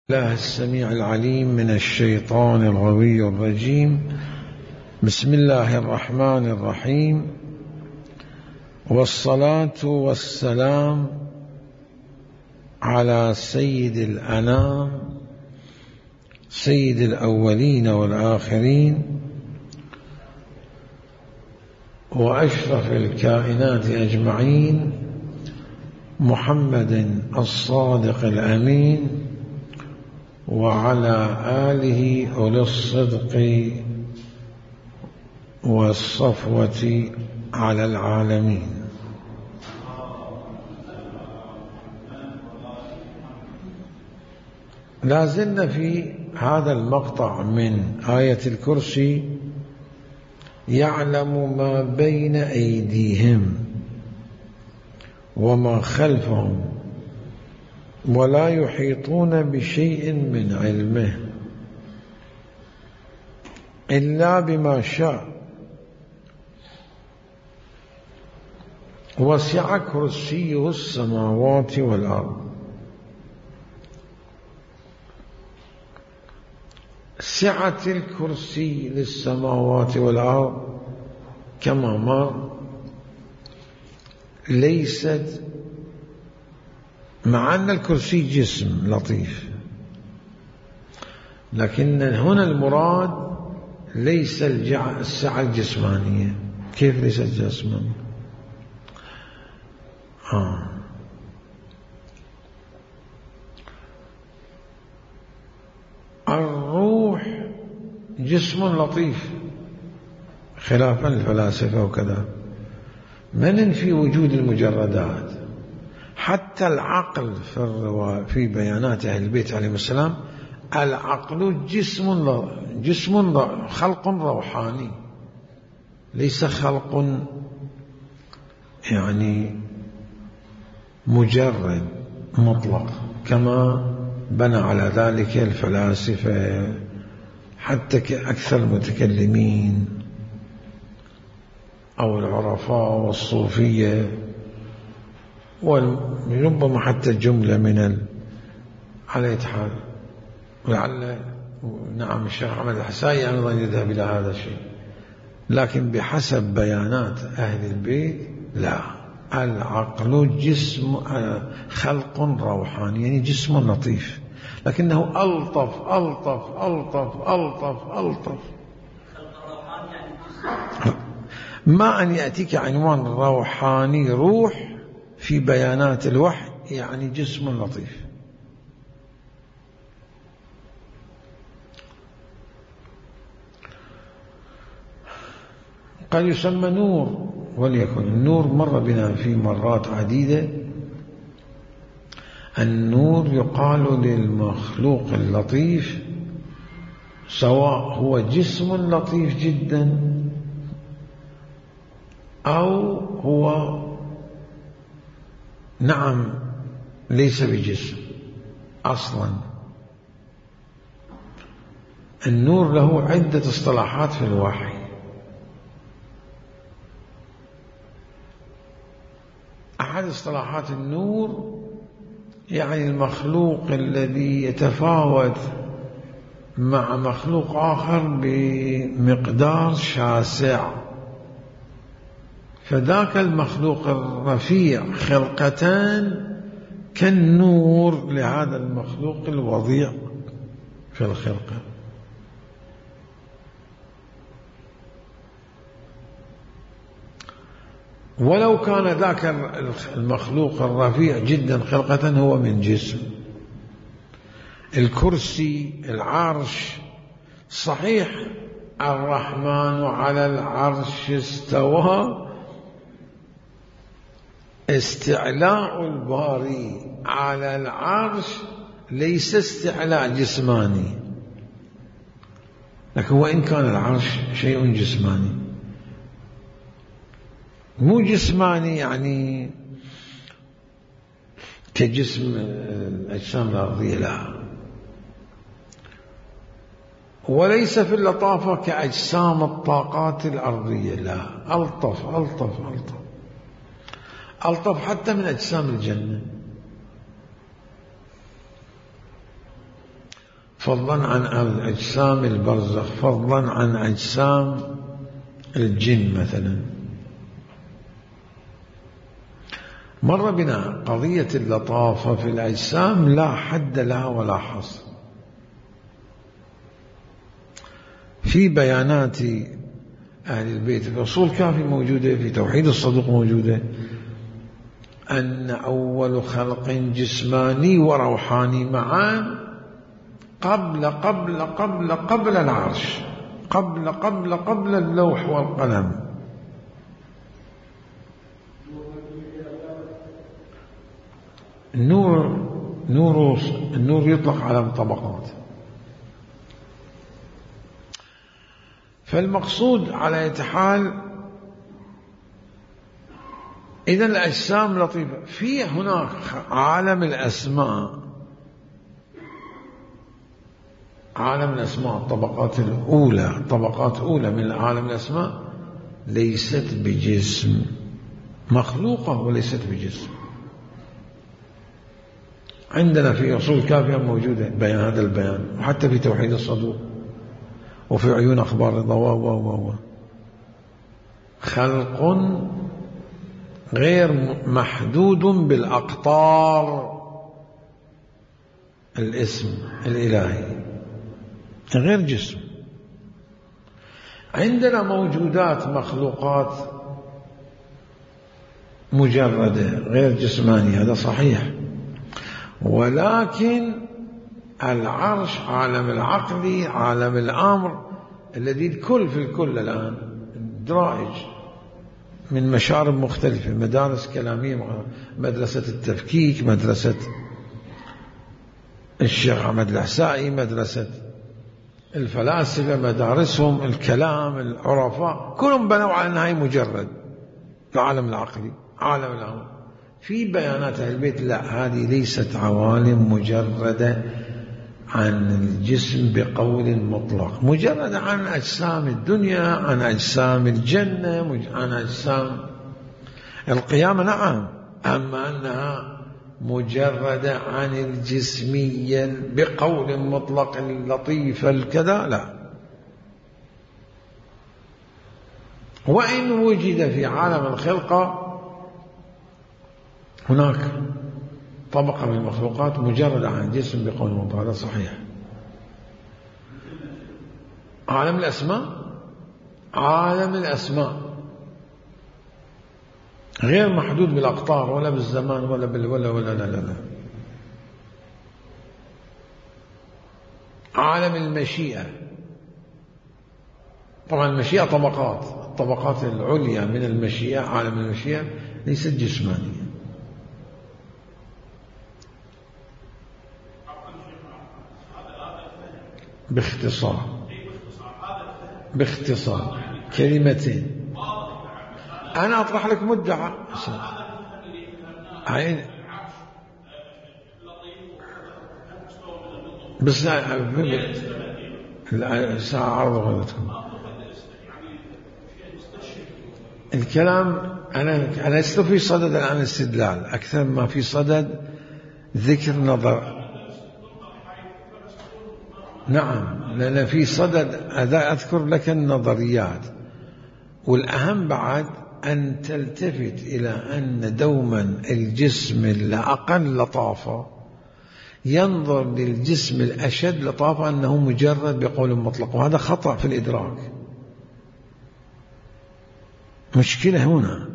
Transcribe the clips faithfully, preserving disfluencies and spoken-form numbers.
الله السميع العليم من الشيطان الغوي الرجيم. بسم الله الرحمن الرحيم، والصلاة والسلام على سيد الأنام سيد الأولين والآخرين وأشرف الكائنات أجمعين، محمد الصادق الأمين، وعلى آله أولي الصدق والصفوة على العالمين. لا زلنا في هذا المقطع من آية الكرسي: يعلم ما بين أيديهم وما خلفهم ولا يحيطون بشيء من علمه إلا بما شاء، وسع كرسيه السماوات والأرض. سعة الكرسي للسماوات والأرض كما مر ليست، مع أن الكرسي جسم لطيف، لكن هنا المراد ليس السعة الجسمانية. كيف ليست جسمانية؟ آه. الروح جسم لطيف خلافا للفلاسفة وكذا، ما ننفي وجود المجردات. حتى العقل في في بيانات أهل البيت عليهم السلام: العقل جسم جسم خلق روحاني، ليس خلق يعني مجرد مطلق كما بنى على ذلك الفلاسفة، حتى أكثر المتكلمين أو العرفاء والصوفية، وربما حتى جملة من ال... على حال. ولعل نعم الشيخ محمد الحسائي أيضا يذهب إلى هذا الشيء، لكن بحسب بيانات أهل البيت لا، العقل جسم خلق روحاني، يعني جسم لطيف، لكنه ألطف ألطف ألطف ألطف ألطف ما أن يأتيك عنوان روحاني روح في بيانات الوحي، يعني جسم لطيف. قد يسمى نور، وليكن النور مر بنا في مرات عديدة. النور يقال للمخلوق اللطيف، سواء هو جسم لطيف جدا أو هو نعم ليس بجسم أصلا. النور له عدة اصطلاحات في الوحي. أحد اصطلاحات النور يعني المخلوق الذي يتفاوت مع مخلوق آخر بمقدار شاسع، فذاك المخلوق الرفيع خلقتان كالنور لهذا المخلوق الوضيع في الخلقة. ولو كان ذاك المخلوق الرفيع جدا خلقة هو من جسم. الكرسي، العرش، صحيح الرحمن على العرش استوى، استعلاء الباري على العرش ليس استعلاء جسماني، لكن وإن كان العرش شيء جسماني، مو جسماني يعني كجسم الأجسام الأرضية، لا، وليس في اللطافة كأجسام الطاقات الأرضية، لا، ألطف ألطف ألطف ألطف حتى من أجسام الجنة. فضلا عن أجسام البرزخ، فضلا عن أجسام الجن مثلا. مر بنا قضية اللطافة في الأجسام لا حد لها ولا حصر. في بيانات أهل البيت في أصول كافي موجودة، في توحيد الصدوق موجودة، أن أول خلق جسماني وروحاني معا قبل قبل قبل قبل العرش، قبل قبل قبل اللوح والقلم. النور نور النور يطلق على طبقات. فالمقصود على أي حال إذا الأجسام لطيفة. في هناك عالم الأسماء، عالم الأسماء الطبقات الأولى، طبقات أولى من عالم الأسماء ليست بجسم، مخلوقة وليست بجسم. عندنا في أصول كافية موجودة بيان هذا البيان، وحتى في توحيد الصدوق وفي عيون أخبار الضواء و خلق غير محدود بالأقطار، الاسم الإلهي غير جسم. عندنا موجودات مخلوقات مجردة غير جسمانية، هذا صحيح، ولكن العرش عالم العقل، عالم الأمر الذي الكل في الكل الآن درائج من مشارب مختلفة، مدارس كلامية، مدرسة التفكيك، مدرسة الشيخ أحمد العسائي، مدرسة الفلاسفة مدارسهم الكلام، العرفاء كلهم بنوا على أنها مجرد العالم العقلي، عالم الأمر. في بيانات أهل البيت لا، هذه ليست عوالم مجردة عن الجسم بقول مطلق، مجردة عن أجسام الدنيا، عن أجسام الجنة، عن أجسام القيامة نعم، أما أنها مجردة عن الجسمية بقول مطلق اللطيف الكذا لا. وإن وجد في عالم الخلقة هناك طبقة من المخلوقات مجردة عن الجسم بقول مطلق، هذا صحيح. عالم الأسماء، عالم الأسماء غير محدود بالأقطار ولا بالزمان ولا بال ولا ولا لا لا لا. عالم المشيئة، طبعا المشيئة طبقات، الطبقات العليا من المشيئة، عالم المشيئة ليست جسمانية. باختصار باختصار كلمتين أنا أطرح لك مدعى عين بس ساعة عرض غلطكم الكلام. أنا أنا لست في صدد الآن الاستدلال أكثر ما في صدد ذكر نظر. نعم، لأن في صدد أذكر لك النظريات، والأهم بعد أن تلتفت إلى أن دوما الجسم الأقل لطافة ينظر للجسم الأشد لطافة أنه مجرد بقول مطلق، وهذا خطأ في الإدراك. مشكلة هنا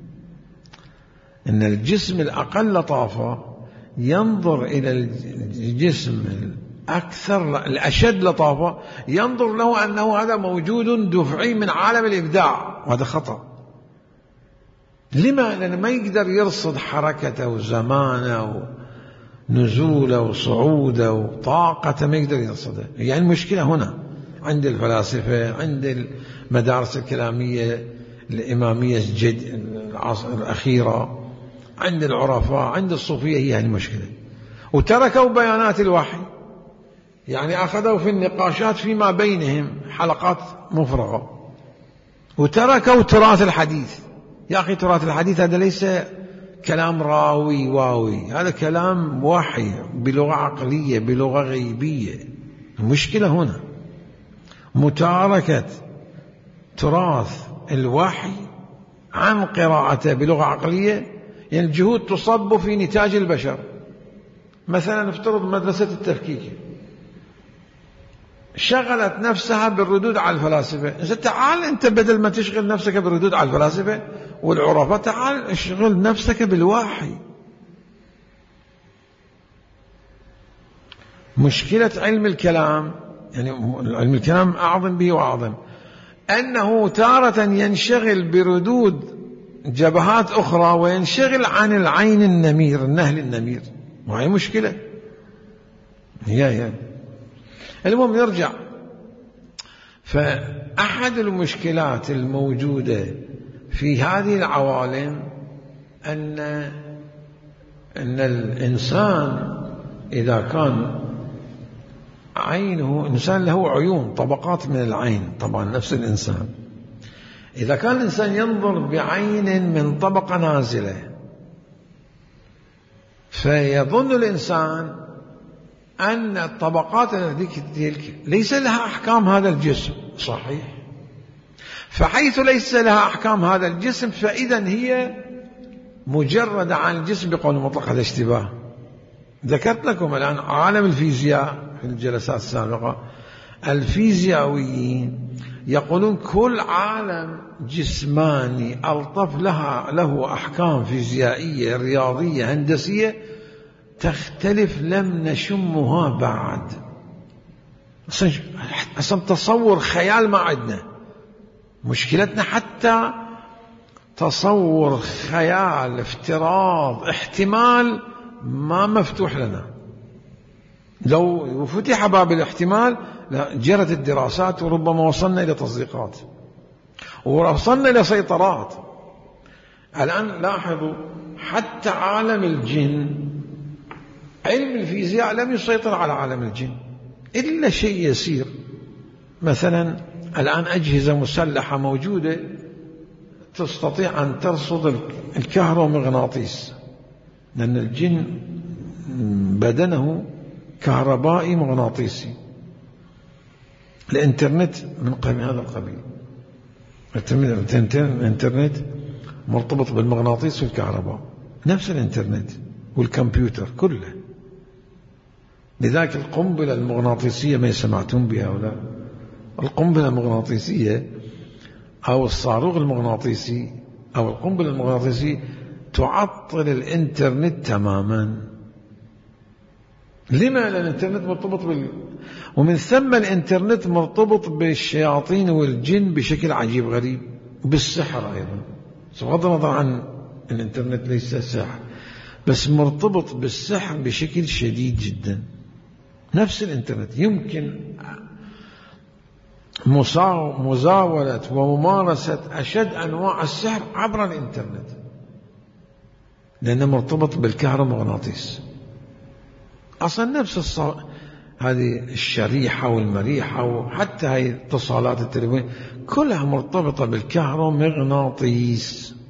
أن الجسم الأقل لطافة ينظر إلى الجسم الأكثر الأشد لطافة ينظر له أنه هذا موجود دفعي من عالم الإبداع، وهذا خطأ. لما؟ لأنه ما يقدر يرصد حركته وزمانه ونزوله وصعوده وطاقته، ما يقدر يرصده. يعني المشكلة هنا عند الفلاسفة، عند المدارس الكلامية الإمامية الجد العصر الأخيرة، عند العرفاء، عند الصوفية، هي المشكلة. وتركوا بيانات الوحي، يعني أخذوا في النقاشات فيما بينهم حلقات مفرغة، وتركوا تراث الحديث. يا أخي تراث الحديث هذا ليس كلام راوي واوي، هذا كلام وحي بلغة عقلية، بلغة غيبية. المشكلة هنا متاركة تراث الوحي عن قراءته بلغة عقلية، يعني الجهود تصب في نتاج البشر. مثلا نفترض مدرسة التفكيك شغلت نفسها بالردود على الفلاسفة. تعال أنت بدل ما تشغل نفسك بالردود على الفلاسفة والعرفاء، تعال اشغل نفسك بالوحي. مشكلة علم الكلام، يعني علم الكلام أعظم به وأعظم، أنه تارة ينشغل بردود جبهات أخرى وينشغل عن العين النمير، النهل النمير، وهي مشكلة. هي هي المهم نرجع. فأحد المشكلات الموجودة في هذه العوالم أن أن الإنسان إذا كان عينه، إنسان له عيون، طبقات من العين طبعا نفس الإنسان، إذا كان الإنسان ينظر بعين من طبقة نازلة فيظن الإنسان أن الطبقات التي ليس لها أحكام هذا الجسم. صحيح. فحيث ليس لها أحكام هذا الجسم فإذا هي مجردة عن الجسم بقول مطلق. هذا اشتباه. ذكرت لكم الآن عالم الفيزياء في الجلسات السابقة، الفيزيائيين يقولون كل عالم جسماني ألطف لها له أحكام فيزيائية رياضية هندسية تختلف لم نشمها بعد. أصلا تصور خيال ما عندنا. مشكلتنا حتى تصور خيال افتراض احتمال ما مفتوح لنا. لو فتح باب الاحتمال جرت الدراسات وربما وصلنا إلى تصديقات ووصلنا إلى سيطرات. الآن لاحظوا حتى عالم الجن، علم الفيزياء لم يسيطر على عالم الجن إلا شيء يسير. مثلا الآن أجهزة مسلحة موجودة تستطيع أن ترصد الكهرومغناطيس، لأن الجن بدنه كهربائي مغناطيسي. الإنترنت من قبل هذا القبيل. الإنترنت مرتبط بالمغناطيس والكهرباء، نفس الإنترنت والكمبيوتر كله. لذلك القنبلة المغناطيسية ما سمعتم بها ولا؟ القنبلة المغناطيسية أو الصاروخ المغناطيسي أو القنبلة المغناطيسية تعطل الإنترنت تماما. لما؟ لأن الإنترنت مرتبط بال... ومن ثم الإنترنت مرتبط بالشياطين والجن بشكل عجيب غريب، بالسحر أيضا. بغض النظر عن الإنترنت ليس سحر، بس مرتبط بالسحر بشكل شديد جدا. نفس الإنترنت يمكن مزاولة وممارسة أشد أنواع السحر عبر الإنترنت، لأنه مرتبط بالكهرومغناطيس. أصلا نفس الص... هذه الشريحة والمريحة وحتى هذه اتصالات التليفون كلها مرتبطة بالكهرومغناطيس.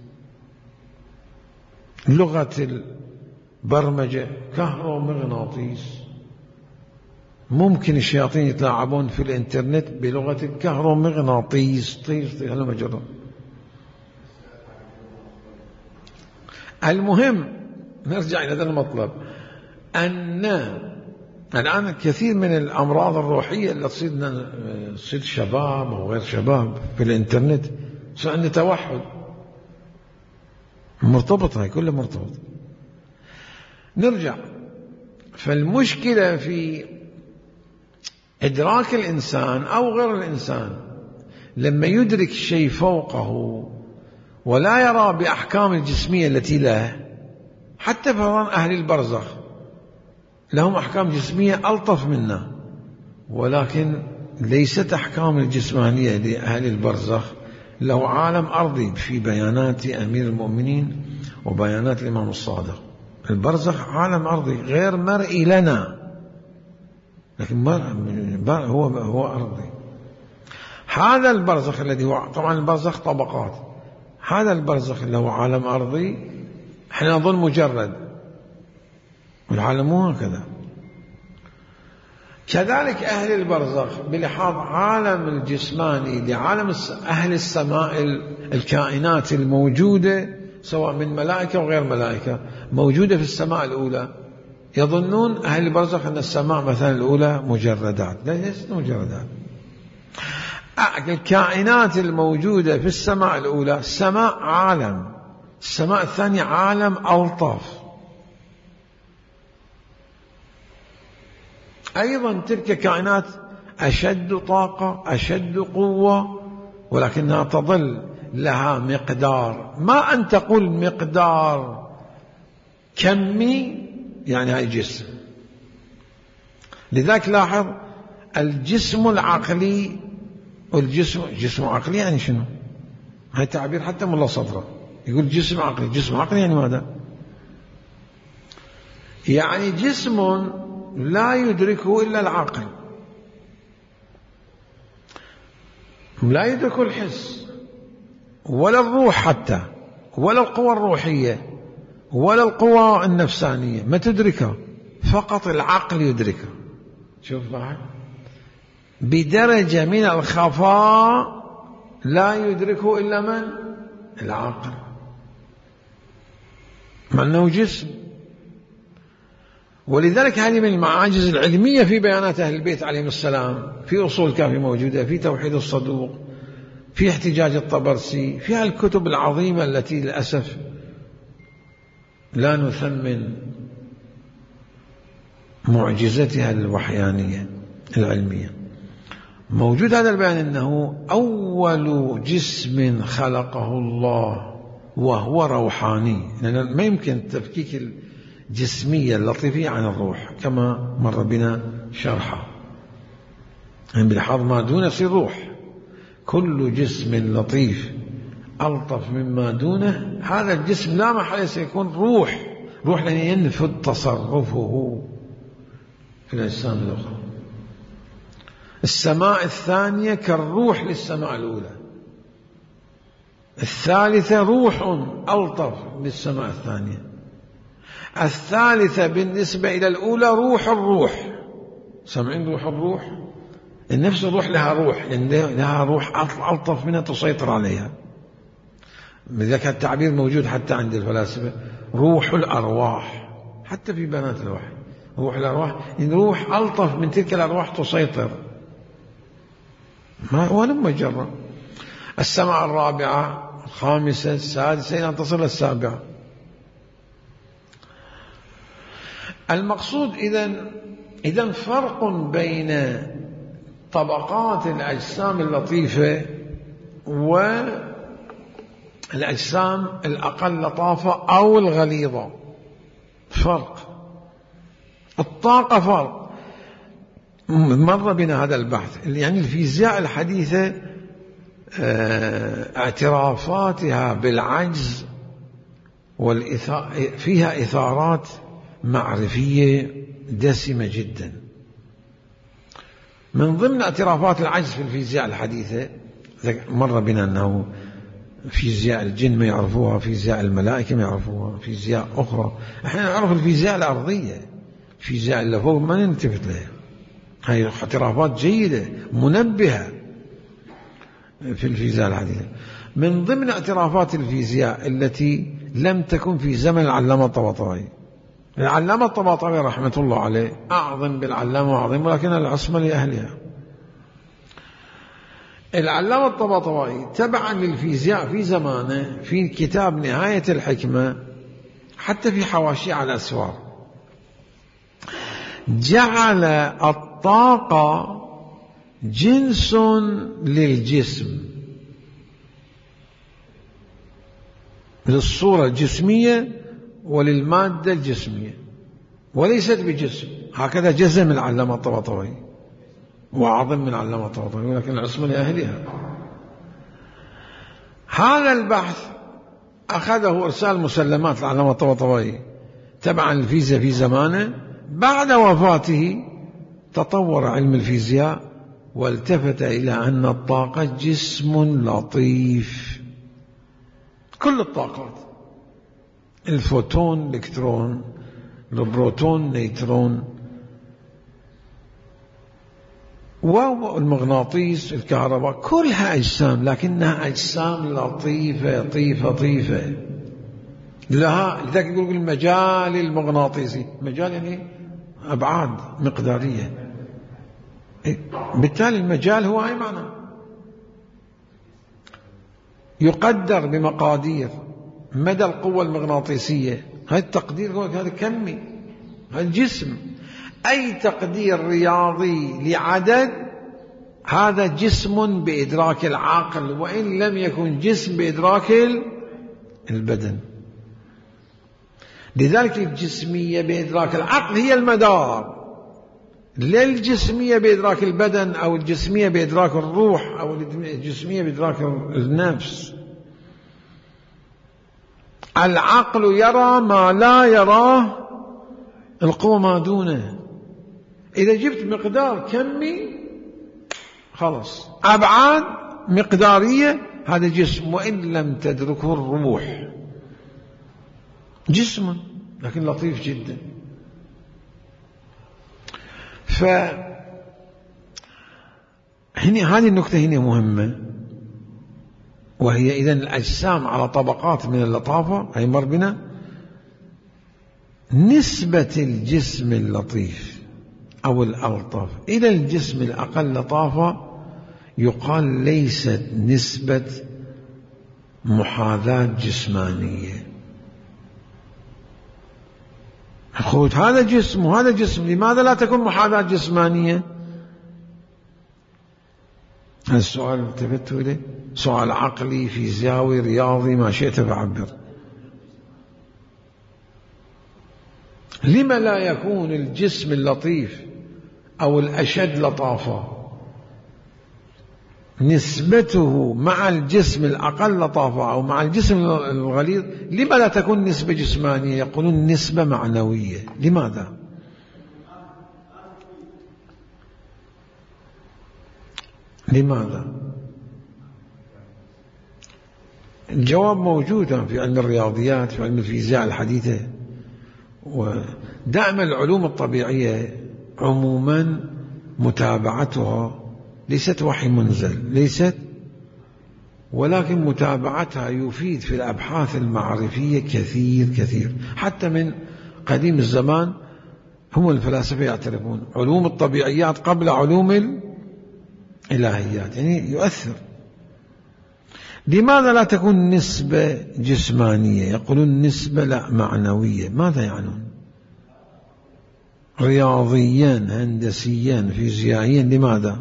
لغة البرمجة كهرومغناطيس. ممكن الشياطين يتلاعبون في الإنترنت بلغة الكهرومغناطيس. طير طير هلا مجرد. المهم نرجع إلى هذا المطلب، أن الآن كثير من الأمراض الروحية اللي تصير تصير شباب أو غير شباب في الإنترنت صار عندنا توحد مرتبطة، كلها مرتبطة. نرجع. فالمشكلة في إدراك الإنسان أو غير الإنسان لما يدرك شيء فوقه ولا يرى بأحكام الجسمية التي له. حتى فرضاً أهل البرزخ لهم أحكام جسمية ألطف منا، ولكن ليست أحكام الجسمانية لأهل البرزخ. له عالم أرضي في بيانات أمير المؤمنين وبيانات الإمام الصادق. البرزخ عالم أرضي غير مرئي لنا، لكن هو هو أرضي. هذا البرزخ الذي هو طبعا البرزخ طبقات. هذا البرزخ اللي هو عالم أرضي احنا نظن مجرد، والعالم مو هكذا. كذلك أهل البرزخ بلحاظ عالم الجسماني لعالم أهل السماء، الكائنات الموجودة سواء من ملائكة وغير ملائكة موجودة في السماء الأولى، يظنون أهل البرزخ أن السماء مثلا الأولى مجردات، لا ليست مجردات. الكائنات الموجودة في السماء الأولى سماء عالم، السماء الثانية عالم ألطف. أيضا تلك كائنات أشد طاقة أشد قوة، ولكنها تظل لها مقدار، ما أن تقول مقدار كمي يعني هاي جسم. لذلك لاحظ الجسم العقلي، والجسم جسم عقلي يعني شنو؟ هاي تعبير حتى ملا صدره يقول جسم عقلي. جسم عقلي يعني ماذا؟ يعني جسم لا يدركه إلا العقل، لا يدركه الحس ولا الروح حتى، ولا القوى الروحية ولا القوى النفسانية ما تدركها، فقط العقل يدركها. شوف بعد بدرجة من الخفاء لا يدركه إلا من؟ العقل، مع أنه جسم. ولذلك هذه من المعاجز العلمية في بيانات أهل البيت عليهم السلام، في أصول الكافي موجودة، في توحيد الصدوق، في احتجاج الطبرسي، في الكتب العظيمة التي للأسف لا نثمن معجزتها الوحيانية العلمية. موجود هذا البيان أنه أول جسم خلقه الله وهو روحاني، لأن ما يمكن تفكيك الجسمية اللطيفية عن الروح كما مر بنا شرحه، يعني بلحاظ ما دون يصير روح. كل جسم لطيف ألطف مما دونه هذا الجسم لا محل سيكون روح، روح لأن ينفذ تصرفه في الأجسام الأخرى. السماء الثانية كالروح للسماء الأولى، الثالثة روح ألطف للسماء الثانية، الثالثة بالنسبة إلى الأولى روح الروح. سمعين روح الروح؟ النفس الروح لها روح، يعني لها روح ألطف منها تسيطر عليها. لذلك التعبير موجود حتى عند الفلاسفة روح الأرواح، حتى في بنات الوحي روح الأرواح، يعني روح ألطف من تلك الأرواح تسيطر، ما ولم مجرد. السماء الرابعة الخامسة السادسة إلى أن تصل السابعة. المقصود إذن إذن فرق بين طبقات الأجسام اللطيفة والأجسام الأقل لطافة أو الغليظة، فرق. الطاقة فرق، مر بنا هذا البحث. يعني الفيزياء الحديثة اعترافاتها بالعجز فيها إثارات معرفية دسمة جدا. من ضمن اعترافات العجز في الفيزياء الحديثة مر بنا أنه فيزياء الجن ما يعرفوها، فيزياء الملائكة ما يعرفوها، فيزياء أخرى. احنا نعرف الفيزياء الأرضية، فيزياء اللي فوق ما نلتفت لها. هاي اعترافات جيدة منبهة في الفيزياء الحديثة. من ضمن اعترافات الفيزياء التي لم تكن في زمن العلامة الطباطبائي. العلامة الطباطبائي رحمة الله عليه أعظم بالعلامة وعظيم، ولكن العصمة لأهلها. العلامة الطباطبائي تبعا للفيزياء في زمانه في كتاب نهاية الحكمة، حتى في حواشي على الأسوار، جعل الطاقة جنس للجسم، للصورة الجسمية وللمادة الجسمية، وليست بجسم. هكذا جزم العلامة الطباطبائي، وأعظم من العلامة الطباطبائي، ولكن العصمة لأهلها. هذا البحث أخذه إرسال مسلمات العلامة الطباطبائي تبعا للفيزياء في زمانه. بعد وفاته تطور علم الفيزياء والتفت إلى أن الطاقة جسم لطيف، كل الطاقات، الفوتون، الإلكترون، البروتون، النيوترون، والمغناطيس الكهرباء كلها أجسام، لكنها أجسام لطيفة لطيفة لطيفة لها. لذلك يقول المجال المغناطيسي، مجال يعني أبعاد مقدارية، بالتالي المجال هو أي معنى يقدر بمقادير مدى القوة المغناطيسية. هذا التقدير هو هذا كمي، هذا الجسم. أي تقدير رياضي لعدد هذا جسم بإدراك العقل، وإن لم يكن جسم بإدراك البدن. لذلك الجسمية بإدراك العقل هي المدار، لا الجسمية بإدراك البدن أو الجسمية بإدراك الروح أو الجسمية بإدراك النفس. العقل يرى ما لا يراه القوة ما دونه. إذا جبت مقدار كمي خلص، أبعاد مقدارية، هذا جسم، وإن لم تدركه الروح جسم لكن لطيف جدا. فهنا هذه النقطة هنا مهمة، وهي إذن الأجسام على طبقات من اللطافة. أي مر بنا نسبة الجسم اللطيف أو الألطف إلى الجسم الأقل لطافة يقال ليست نسبة محاذاة جسمانية. خذ هذا جسم وهذا جسم، لماذا لا تكون محاذاة جسمانية؟ هذا السؤال التفت إليه، سؤال عقلي فيزيائي رياضي ما شئت فعبر. لما لا يكون الجسم اللطيف أو الأشد لطافة نسبته مع الجسم الأقل لطافة أو مع الجسم الغليظ، لما لا تكون نسبة جسمانية؟ يقولون نسبة معنوية. لماذا؟ لماذا؟ الجواب موجود في علم الرياضيات، في علم الفيزياء الحديثة. ودائما العلوم الطبيعية عموما متابعتها ليست وحي منزل، ليست، ولكن متابعتها يفيد في الأبحاث المعرفية كثير كثير. حتى من قديم الزمان هم الفلاسفة يعترفون علوم الطبيعيات قبل علوم الإلهيات، يعني يؤثر. لماذا لا تكون نسبة جسمانية؟ يقولون نسبة لا معنوية. ماذا يعنون؟ رياضيا، هندسيا، فيزيائيا. لماذا؟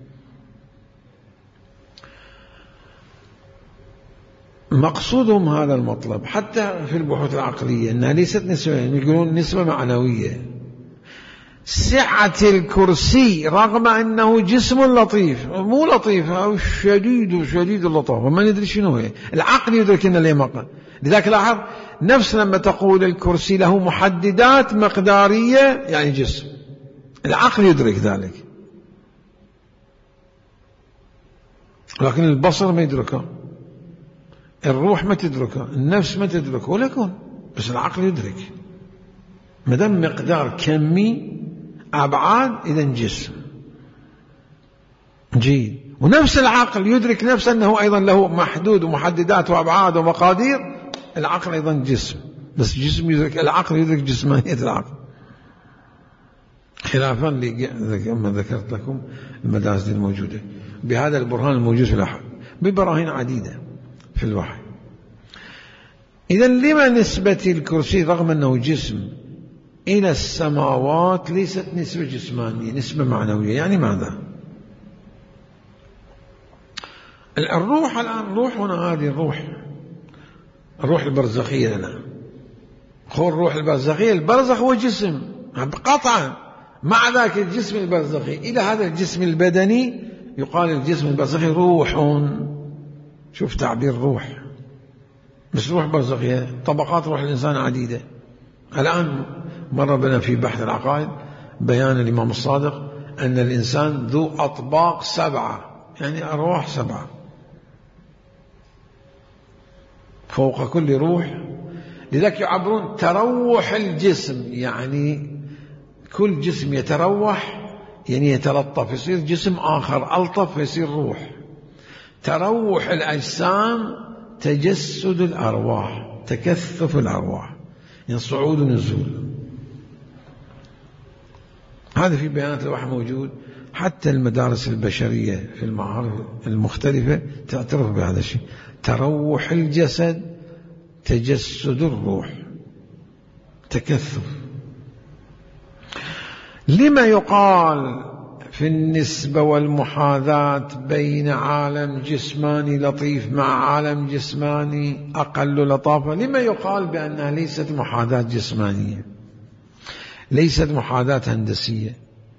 مقصودهم هذا المطلب. حتى في البحوث العقلية أنها ليست نسبة، يقولون نسبة معنوية. سعة الكرسي رغم أنه جسم لطيف، مو لطيف أو شديد وشديد اللطافة، ما ندري شنو هي، العقل يدرك أنه له مقام. لذلك لاحظ نفس لما تقول الكرسي له محددات مقدارية يعني جسم، العقل يدرك ذلك، لكن البصر ما يدركه، الروح ما تدركه، النفس ما تدركه، ولا يكون، بس العقل يدرك. ما دام مقدار كمي أبعاد إذن جسم جيد. ونفس العقل يدرك نفسه أنه أيضا له محدود ومحددات وأبعاد ومقادير، العقل أيضا جسم، بس جسم يدرك، العقل يدرك جسمانية العقل، خلافا لما ذكرت لكم المدارس الموجودة بهذا البرهان الموجود في الأحد ببراهين عديدة في الوحي. إذن لما نسبة الكرسي رغم أنه جسم إلى السماوات ليست نسبة جسمانية، نسبة معنوية؟ يعني ماذا؟ الروح الآن، روحنا هذه الروح، الروح البرزخية لنا، هو الروح البرزخية، البرزخ هو جسم قطعا، مع ذلك الجسم البرزخي إلى هذا الجسم البدني يقال الجسم البرزخي روح. شوف تعبير روح، مش روح برزخية، طبقات روح الإنسان عديدة. الآن مر بنا في بحث العقائد بيان الإمام الصادق أن الإنسان ذو أطباق سبعة، يعني أرواح سبعة، فوق كل روح. لذلك يعبرون تروح الجسم، يعني كل جسم يتروح يعني يتلطف يصير جسم آخر ألطف فيصير روح. تروح الأجسام تجسد الأرواح، تكثف الأرواح، يعني صعود ونزول. هذا في بيانات الوحي موجود، حتى المدارس البشرية في المعارف المختلفة تعترف بهذا الشيء. تروح الجسد تجسد الروح، تكثف. لما يقال في النسبة والمحاذاة بين عالم جسماني لطيف مع عالم جسماني أقل لطافة؟ لما يقال بأنها ليست محاذاة جسمانية، ليست محاذاة هندسية،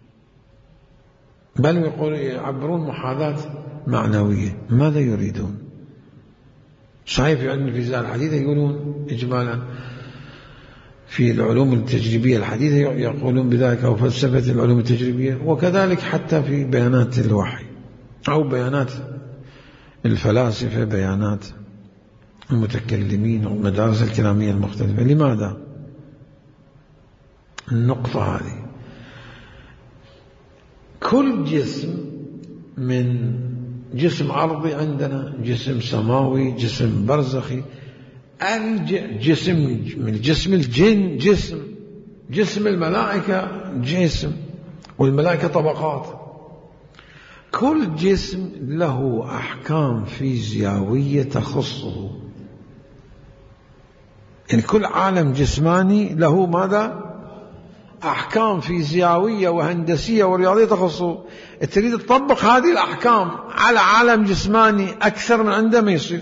بل يقول يعبرون محاذاة معنوية؟ ماذا يريدون؟ صحيح في علم الفيزياء الحديثة يقولون إجمالا، في العلوم التجريبية الحديثة يقولون بذلك، أو فلسفة العلوم التجريبية، وكذلك حتى في بيانات الوحي أو بيانات الفلاسفة، بيانات المتكلمين والمدارس الكلامية المختلفة. لماذا؟ النقطة هذه، كل جسم من جسم أرضي عندنا، جسم سماوي، جسم برزخي، جسم من جسم الجن، جسم جسم الملائكة جسم، والملائكة طبقات. كل جسم له أحكام فيزيائية تخصه، يعني كل عالم جسماني له ماذا؟ أحكام فيزيائية وهندسية ورياضية تخصه. تريد تطبق هذه الأحكام على عالم جسماني أكثر من عنده ما يصير.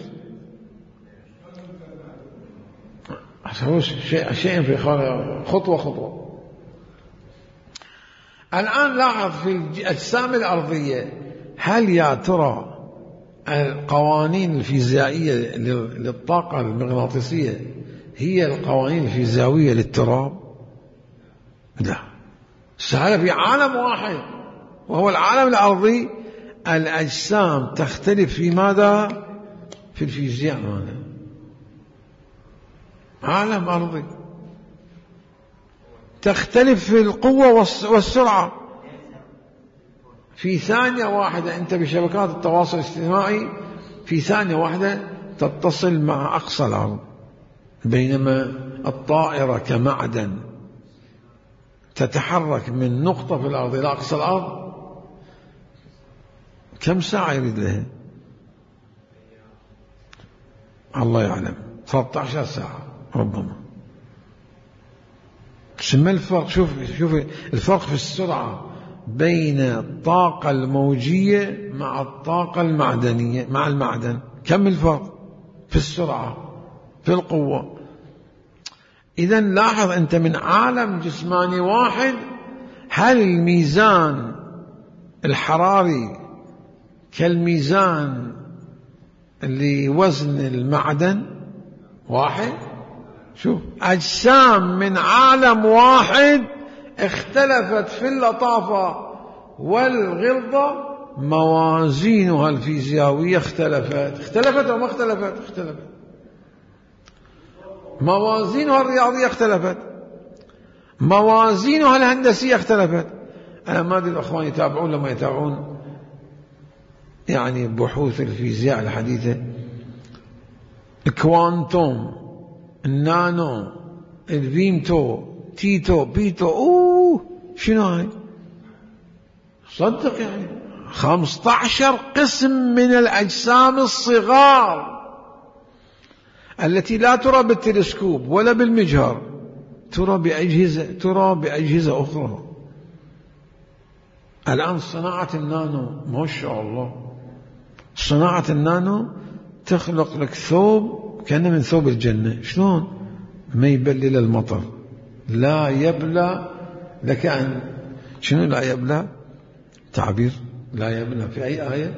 شيء شيء في خطوة خطوة. الآن لاحظ في الأجسام الأرضية، هل يا ترى القوانين الفيزيائية للطاقة المغناطيسية هي القوانين الفيزيائية للتراب؟ لا، سهل في عالم واحد وهو العالم الأرضي. الأجسام تختلف في ماذا؟ في الفيزياء. ماذا؟ عالم أرضي تختلف في القوة والسرعة. في ثانية واحدة أنت بشبكات التواصل الاجتماعي في ثانية واحدة تتصل مع أقصى الأرض، بينما الطائرة كمعدن تتحرك من نقطة في الأرض إلى أقصى الأرض كم ساعة يريد لها؟ الله يعلم، ثلاثة عشر ساعة ربما. ما الفرق؟ شوف شوف الفرق في السرعة بين الطاقة الموجية مع الطاقة المعدنية مع المعدن. كم الفرق في السرعة، في القوة؟ إذن لاحظ أنت من عالم جسماني واحد، هل الميزان الحراري كالميزان لوزن المعدن واحد؟ شوف، أجسام من عالم واحد اختلفت في اللطافة والغلظة، موازينها الفيزيائية اختلفت. اختلفت أو ما اختلفت؟ اختلفت. موازينها الرياضية اختلفت، موازينها الهندسية اختلفت. أنا ما أدري الأخوان يتابعون لما يتابعون يعني بحوث الفيزياء الحديثة، الكوانتوم، النانو، الفيمتو، تيتو، بيتو، أوه شنو هاي؟ صدق يعني خمسة عشر قسم من الأجسام الصغار التي لا ترى بالتلسكوب ولا بالمجهر، ترى بأجهزة ترى بأجهزة أخرى. الآن صناعة النانو ما شاء الله، صناعة النانو تخلق لك ثوب كأنه من ثوب الجنة. شلون؟ ما يبلل المطر، لا يبلى لك أن شنو لا يبلى؟ تعبير لا يبلى في أي آية؟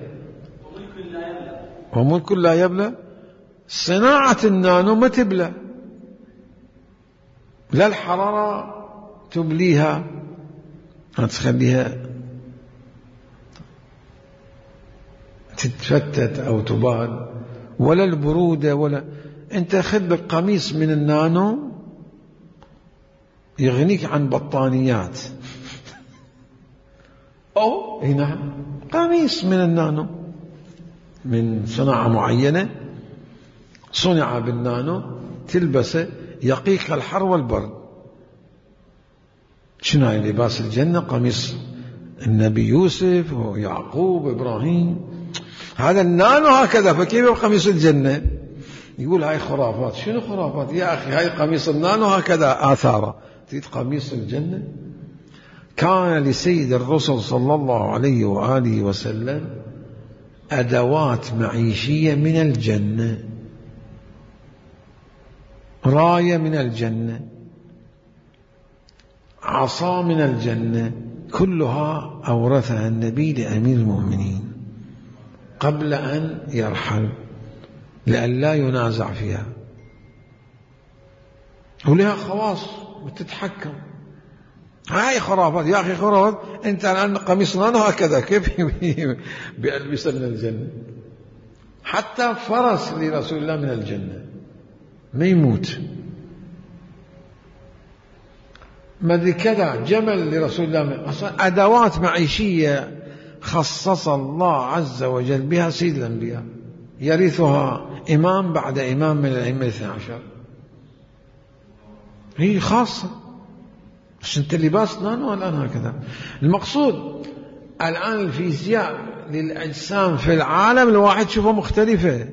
وملك لا يبلى. صناعة النانو ما تبلى، لا الحرارة تبليها تخليها تتفتت أو تبال، ولا البرودة، ولا أنت خذ لك قميص من النانو يغنيك عن بطانيات. اي نعم، قميص من النانو، من صناعة معينة، صنع بالنانو، تلبسه يقيك الحر والبرد. شنو هاي لباس الجنة؟ قميص النبي يوسف ويعقوب وإبراهيم، هذا النانو هكذا، فكيف قميص الجنة؟ يقول هاي خرافات. شنو خرافات يا أخي؟ هاي قميص النانو هكذا آثاره، تريد قميص الجنة؟ كان لسيد الرسل صلى الله عليه وآله وسلم أدوات معيشية من الجنة، راية من الجنة، عصا من الجنة، كلها أورثها النبي لأمير المؤمنين قبل أن يرحل لئلا ينازع فيها، ولها خواص وتتحكم. هاي خرافات يا أخي، خرافات. أنت الآن قميصنا هكذا، كيف بألبس من الجنة؟ حتى فرس لرسول الله من الجنة ما يموت، ما ذي كذا جمل لرسول الله من أصلا أدوات معيشية خصص الله عز وجل بها سيد الأنبياء، يرثها إمام بعد إمام من الأئمة الاثنى عشر، هي خاصة. بس انت لباس نانو الآن هكذا. المقصود الآن الفيزياء للأجسام في العالم الواحد شوفها مختلفة.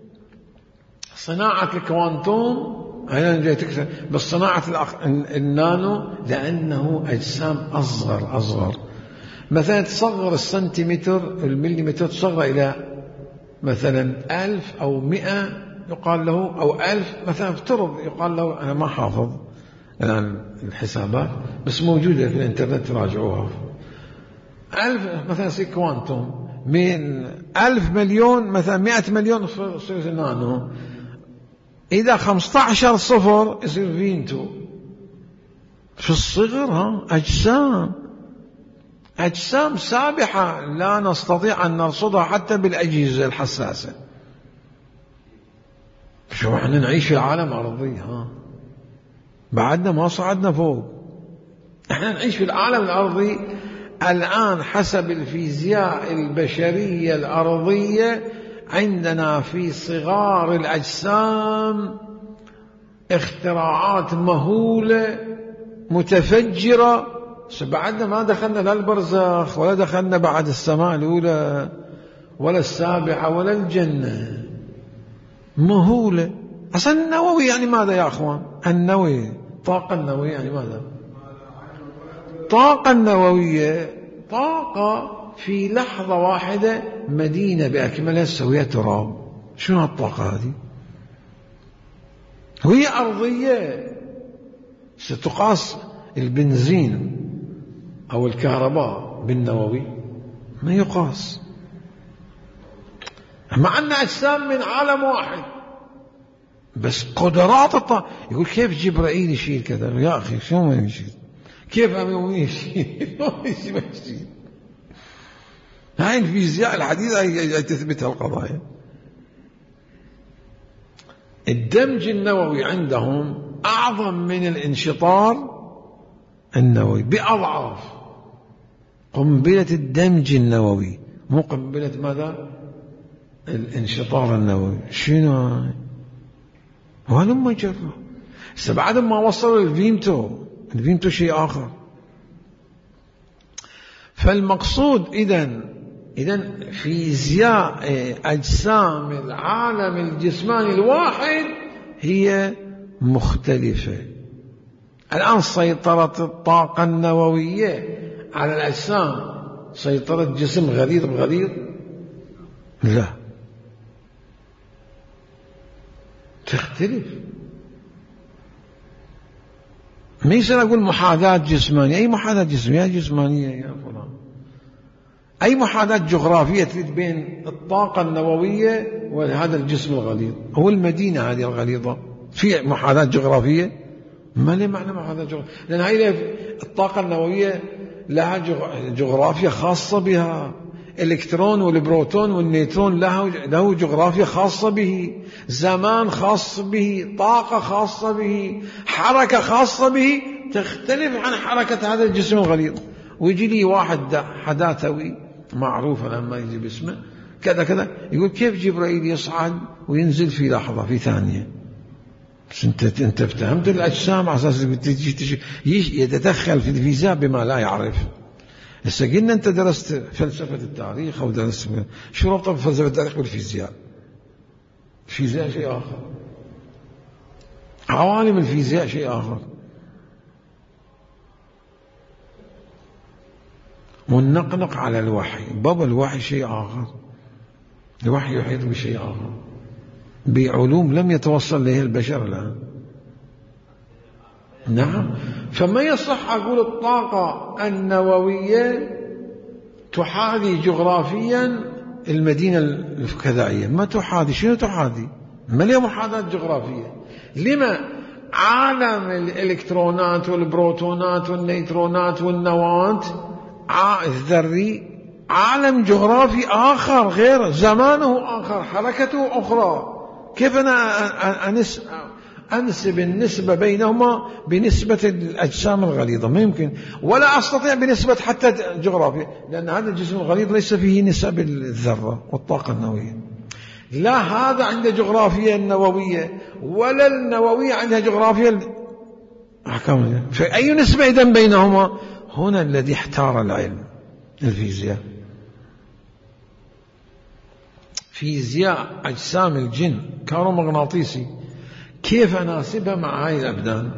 صناعة الكوانتوم هي تكسر، بس صناعة النانو لأنه أجسام أصغر أصغر. مثلا تصغر السنتيمتر المليمتر، تصغر إلى مثلا ألف أو مئة يقال له، أو ألف مثلا افترض يقال له، أنا ما حافظ الآن الحسابات بس موجودة في الانترنت تراجعوها. ألف مثلا يصير كوانتوم، من ألف مليون مثلا مئة مليون يصير نانو، إذا خمسة عشر صفر يصير فينتو. في الصغر ها أجسام أجسام سابحة لا نستطيع أن نرصدها حتى بالأجهزة الحساسة. شو احنا نعيش في العالم الأرضي، ها بعدنا ما صعدنا فوق. احنا نعيش في العالم الأرضي الآن حسب الفيزياء البشرية الأرضية. عندنا في صغار الأجسام اختراعات مهولة متفجرة، بعدنا ما دخلنا لا البرزخ ولا دخلنا بعد السماء الأولى ولا السابعة ولا الجنة. مهولة. أصلا النووي يعني ماذا يا أخوان؟ النووي طاقة النووية يعني ماذا؟ طاقة النووية طاقة في لحظة واحدة مدينة بأكملها تسويها تراب. شنو الطاقة هذه؟ وهي أرضية. ستقاس البنزين أو الكهرباء بالنووي؟ ما يقاس. مع أن أجسام من عالم واحد، بس قدرات الطاقة. يقول كيف جبرائيل يشيل كذا؟ يا أخي شو ما يشيل؟ كيف أمي يشيل؟ ما يشيل. هاي الفيزياء الحديثة تثبت هالقضايا. الدمج النووي عندهم أعظم من الانشطار النووي بأضعاف. قنبلة الدمج النووي مو قنبلة ماذا؟ الانشطار النووي. شنو هاي؟ وهلما جرى. بعد ما وصلوا الفيمتو، الفيمتو شيء آخر. فالمقصود إذن إذن فيزياء أجسام العالم الجسماني الواحد هي مختلفة. الآن سيطرة الطاقة النووية على الأجسام سيطرة جسم غليظ بغليظ؟ لا، تختلف. ما يصير أقول محاذاة جسمانية. أي محاذاة جسمانية جسمانية يا فلان؟ أي محاذاة جغرافية تريد بين الطاقة النووية وهذا الجسم الغليظ أو المدينة هذه الغليظة؟ في محاذاة جغرافية؟ ما له معنى محاذاة جغرافية، لأن هاي الطاقة النووية لها جغرافيا خاصة بها. الإلكترون والبروتون والنيوترون له له جغرافيا خاصة به، زمان خاص به، طاقة خاصة به، حركة خاصة به، تختلف عن حركة هذا الجسم الغليظ. ويجي لي واحد حداثوي معروفة لما يجي باسمه كذا كذا، يقول كيف جبرائيل يصعد وينزل في لحظة في ثانية؟ بس انت انت فهمت الاجسام على اساس يتدخل في الفيزياء بما لا يعرف. هسه قلنا انت درست فلسفة التاريخ او درست شو ربط فلسفة التاريخ بالفيزياء؟ الفيزياء شيء اخر، عوالم الفيزياء شيء اخر، والنقنق على الوحي، بابا الوحي شيء آخر، الوحي يحيط بشيء آخر بعلوم لم يتوصل إليها البشر الآن. نعم، فما يصح أقول الطاقة النووية تحاذي جغرافيا المدينة الفضائية، ما تحاذي. شنو تحاذي؟ ما لها محاذاة جغرافية. لما؟ عالم الإلكترونات والبروتونات والنيترونات والنواة الذري عالم جغرافي آخر، غير زمانه آخر، حركته أخرى. كيف أنا أنسب النسبة بينهما بنسبة الأجسام الغليظة؟ ما يمكن، ولا أستطيع بنسبة حتى جغرافيا، لأن هذا الجسم الغليظ ليس فيه نسب الذرة والطاقة النووية. لا هذا عنده جغرافيا النووية ولا النووية عندها جغرافيا أحكام. فأي نسبة إذن بينهما؟ هنا الذي احتار العلم الفيزياء. فيزياء أجسام الجن كهرومغناطيسي، كيف أناسبها مع هاي الأبدان؟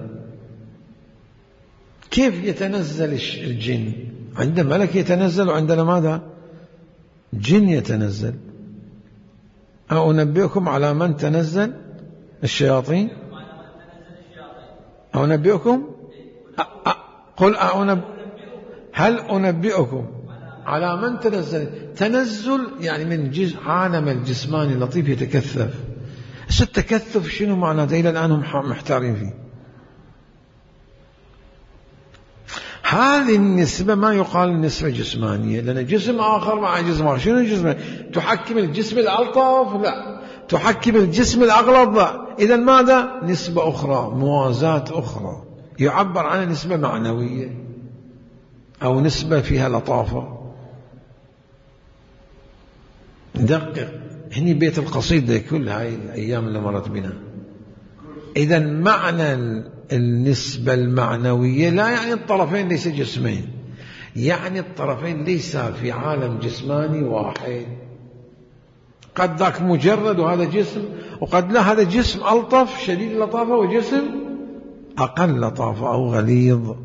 كيف يتنزل الجن؟ عندنا ملك يتنزل وعندنا ماذا؟ جن يتنزل. أنبئكم على من تنزل الشياطين؟ أنبئكم؟ قل أنب هل أنبئكم على من تنزل؟ تنزل يعني من جزء عالم الجسماني اللطيف يتكثف. التكثف شنو معناته؟ إلى الآن هم محتارين فيه. هذه النسبة ما يقال نسبة جسمانية، لأن جسم آخر مع جسم آخر. شنو الجسم؟ تحكم الجسم الألطف؟ لا. تحكم الجسم الأغلظ؟ لا. إذا ماذا؟ نسبة أخرى، موازاة أخرى، يعبر عنها نسبة معنوية أو نسبة فيها لطافة. دقق هني بيت القصيدة كل هاي الأيام اللي مرت بنا. إذا معنى النسبة المعنوية لا يعني الطرفين ليس جسمين، يعني الطرفين ليس في عالم جسماني واحد. قد ذاك مجرد وهذا جسم، وقد لا، هذا جسم ألطف شديد اللطافة وجسم أقل لطافة أو غليظ.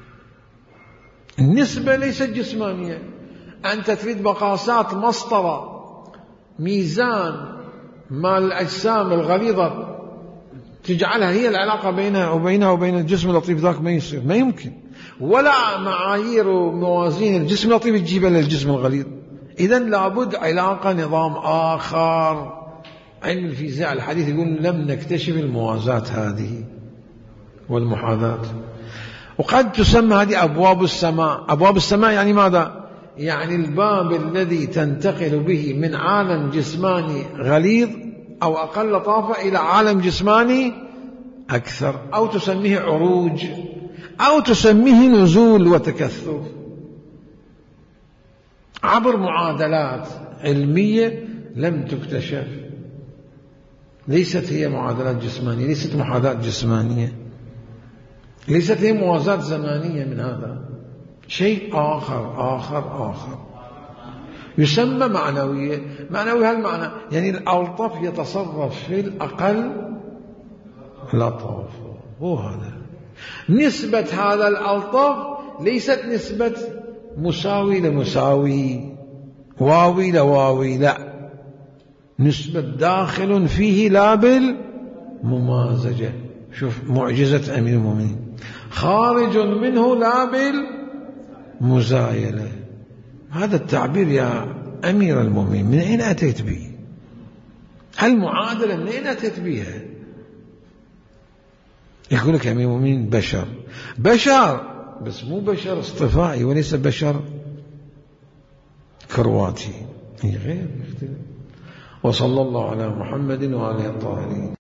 النسبة ليست جسمانية. أنت تريد مقاسات مسطرة، ميزان مال الأجسام الغليظة تجعلها هي العلاقة بينها وبينها وبين الجسم اللطيف، ذاك ما يصير، ما يمكن. ولا معايير وموازين الجسم اللطيف تجيبها للجسم الغليظ. إذن لابد علاقة، نظام آخر. علم الفيزياء الحديث يقول لم نكتشف الموازاة هذه والمحاذاة. وقد تسمى هذه أبواب السماء. أبواب السماء يعني ماذا؟ يعني الباب الذي تنتقل به من عالم جسماني غليظ أو أقل لطافة إلى عالم جسماني أكثر، أو تسميه عروج، أو تسميه نزول وتكثف عبر معادلات علمية لم تكتشف. ليست هي معادلات جسمانية، ليست محاذاة جسمانية، ليست هي موازاة زمانية. من هذا شيء آخر آخر آخر يسمى معنوية. معنوي هالمعنى يعني الألطف يتصرف في الأقل لطافة. هو هذا نسبة هذا الألطف، ليست نسبة مساوي لمساوي، واوي لواوي، لا، نسبة داخل فيه لا بالممازجة. شوف معجزة أمير المؤمنين، خارج منه لا بالمزايلة. هذا التعبير يا أمير المؤمنين من أين أتيت به؟ هالمعادلة من أين أتيت بها؟ يقول لك أمير المؤمنين بشر، بشر بس مو بشر اصطفائي، وليس بشر كرواتي، هي غير. وصلى الله على محمد وعلى الطاهرين.